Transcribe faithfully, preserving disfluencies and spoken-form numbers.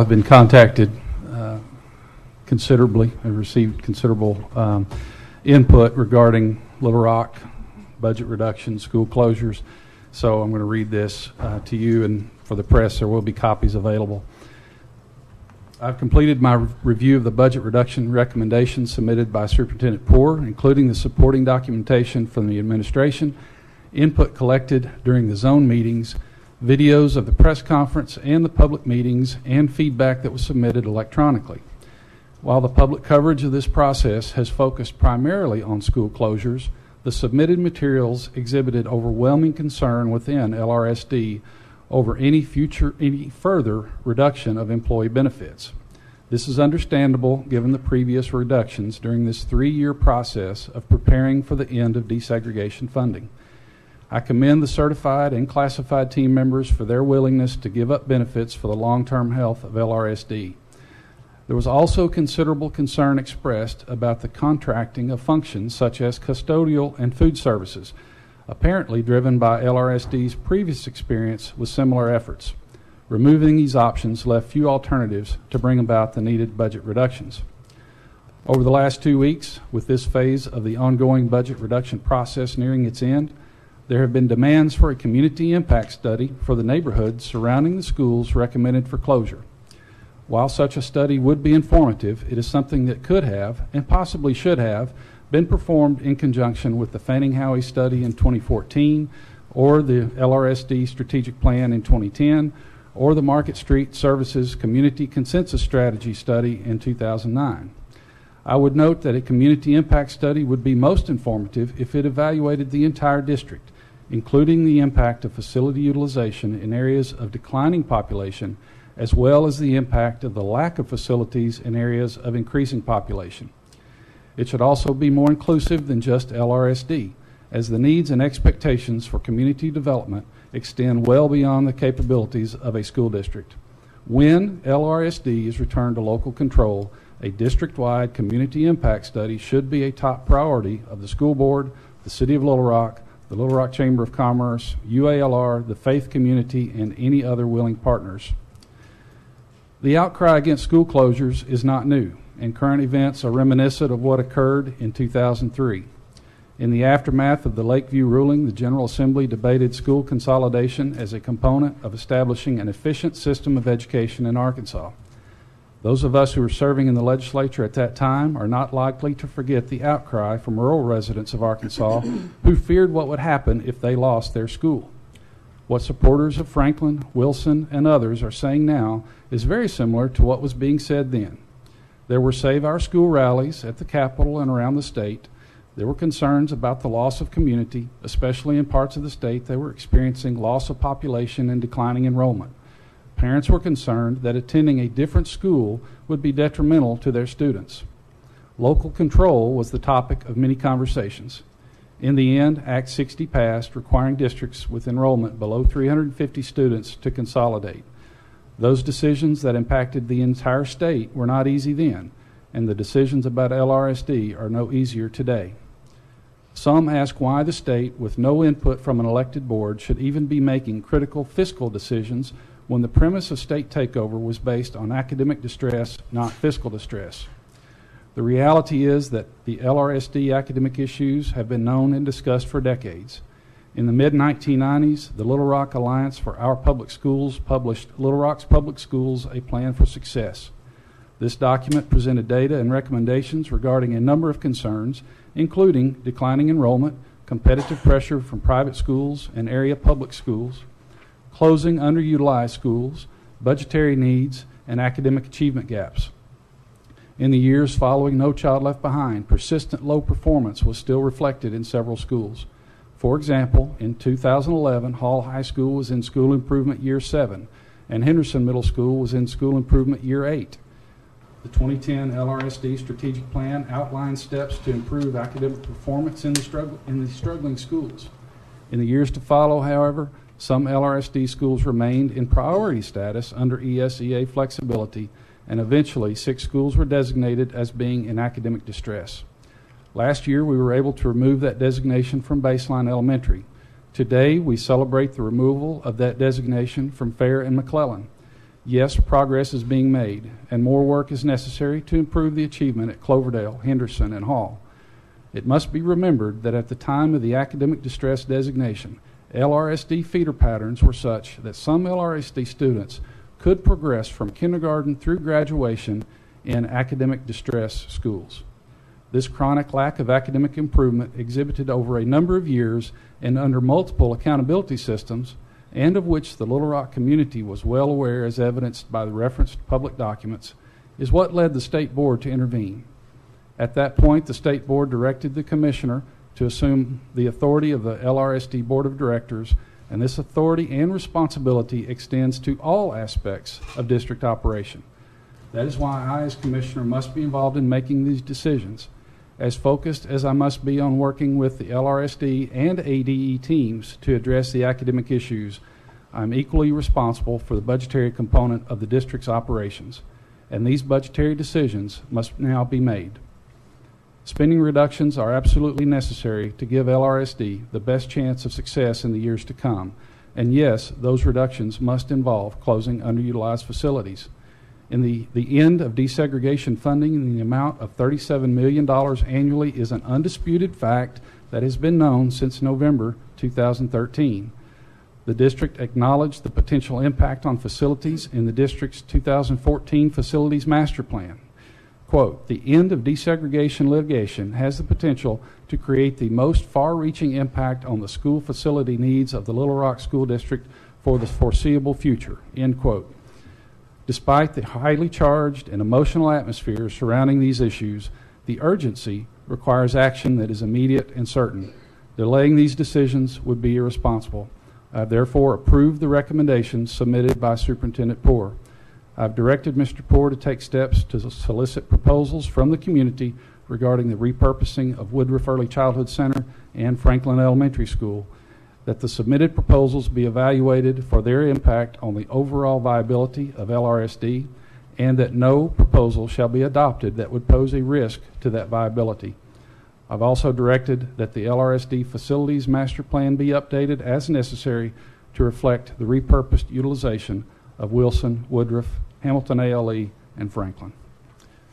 have been contacted uh, considerably and received considerable um, input regarding Little Rock, budget reduction, school closures. So I'm going to read this uh, to you, and for the press there will be copies available. I've completed my re- review of the budget reduction recommendations submitted by Superintendent Poore, including the supporting documentation from the administration, input collected during the zone meetings, videos of the press conference and the public meetings, and feedback that was submitted electronically. While the public coverage of this process has focused primarily on school closures, the submitted materials exhibited overwhelming concern within L R S D over any future, any further reduction of employee benefits. This is understandable given the previous reductions during this three-year process of preparing for the end of desegregation funding. I commend the certified and classified team members for their willingness to give up benefits for the long-term health of L R S D. There was also considerable concern expressed about the contracting of functions such as custodial and food services, apparently driven by L R S D's previous experience with similar efforts. Removing these options left few alternatives to bring about the needed budget reductions. Over the last two weeks, with this phase of the ongoing budget reduction process nearing its end, there have been demands for a community impact study for the neighborhoods surrounding the schools recommended for closure. While such a study would be informative, it is something that could have, and possibly should have, been performed in conjunction with the Fanning-Howey study in twenty fourteen, or the L R S D strategic plan in twenty ten, or the Market Street Services Community Consensus Strategy study in two thousand nine. I would note that a community impact study would be most informative if it evaluated the entire district, including the impact of facility utilization in areas of declining population, as well as the impact of the lack of facilities in areas of increasing population. It should also be more inclusive than just L R S D, as the needs and expectations for community development extend well beyond the capabilities of a school district. When L R S D is returned to local control, a district-wide community impact study should be a top priority of the school board, the City of Little Rock, the Little Rock Chamber of Commerce, U A L R, the faith community, and any other willing partners. The outcry against school closures is not new, and current events are reminiscent of what occurred in two thousand three. In the aftermath of the Lakeview ruling, the General Assembly debated school consolidation as a component of establishing an efficient system of education in Arkansas. Those of us who were serving in the legislature at that time are not likely to forget the outcry from rural residents of Arkansas who feared what would happen if they lost their school. What supporters of Franklin, Wilson, and others are saying now is very similar to what was being said then. There were Save Our School rallies at the Capitol and around the state. There were concerns about the loss of community, especially in parts of the state that were experiencing loss of population and declining enrollment. Parents were concerned that attending a different school would be detrimental to their students. Local control was the topic of many conversations. In the end, Act sixty passed, requiring districts with enrollment below three hundred fifty students to consolidate. Those decisions that impacted the entire state were not easy then, and the decisions about L R S D are no easier today. Some ask why the state, with no input from an elected board, should even be making critical fiscal decisions when the premise of state takeover was based on academic distress, not fiscal distress. The reality is that the L R S D academic issues have been known and discussed for decades. In the mid nineteen nineties, the Little Rock Alliance for Our Public Schools published Little Rock's Public Schools, A Plan for Success. This document presented data and recommendations regarding a number of concerns, including declining enrollment, competitive pressure from private schools and area public schools, closing underutilized schools, budgetary needs, and academic achievement gaps. In the years following No Child Left Behind, persistent low performance was still reflected in several schools. For example, in two thousand eleven, Hall High School was in School Improvement Year seven, and Henderson Middle School was in School Improvement Year eight. The twenty ten L R S D strategic plan outlined steps to improve academic performance in the, struggle, in the struggling schools. In the years to follow, however, some L R S D schools remained in priority status under E S E A flexibility, and eventually six schools were designated as being in academic distress. Last year, we were able to remove that designation from Baseline Elementary. Today, we celebrate the removal of that designation from Fair and McClellan. Yes, progress is being made, and more work is necessary to improve the achievement at Cloverdale, Henderson, and Hall. It must be remembered that at the time of the academic distress designation, L R S D feeder patterns were such that some L R S D students could progress from kindergarten through graduation in academic distress schools. This chronic lack of academic improvement exhibited over a number of years and under multiple accountability systems, and of which the Little Rock community was well aware as evidenced by the referenced public documents, is what led the State Board to intervene. At that point, the State Board directed the Commissioner to assume the authority of the L R S D Board of Directors, and this authority and responsibility extends to all aspects of district operation. That is why I, as Commissioner, must be involved in making these decisions. As focused as I must be on working with the L R S D and A D E teams to address the academic issues, I'm equally responsible for the budgetary component of the district's operations, and these budgetary decisions must now be made. Spending reductions are absolutely necessary to give L R S D the best chance of success in the years to come, and yes, those reductions must involve closing underutilized facilities. In the, the end of desegregation funding in the amount of thirty-seven million dollars annually is an undisputed fact that has been known since November two thousand thirteen. The district acknowledged the potential impact on facilities in the district's two thousand fourteen Facilities Master Plan. Quote, the end of desegregation litigation has the potential to create the most far-reaching impact on the school facility needs of the Little Rock School District for the foreseeable future, end quote. Despite the highly charged and emotional atmosphere surrounding these issues, the urgency requires action that is immediate and certain. Delaying these decisions would be irresponsible. I have therefore approved the recommendations submitted by Superintendent Poore. I've directed Mister Poore to take steps to solicit proposals from the community regarding the repurposing of Woodruff Early Childhood Center and Franklin Elementary School, that the submitted proposals be evaluated for their impact on the overall viability of L R S D, and that no proposal shall be adopted that would pose a risk to that viability. I've also directed that the L R S D Facilities Master Plan be updated as necessary to reflect the repurposed utilization of Wilson, Woodruff, Hamilton A L E, and Franklin.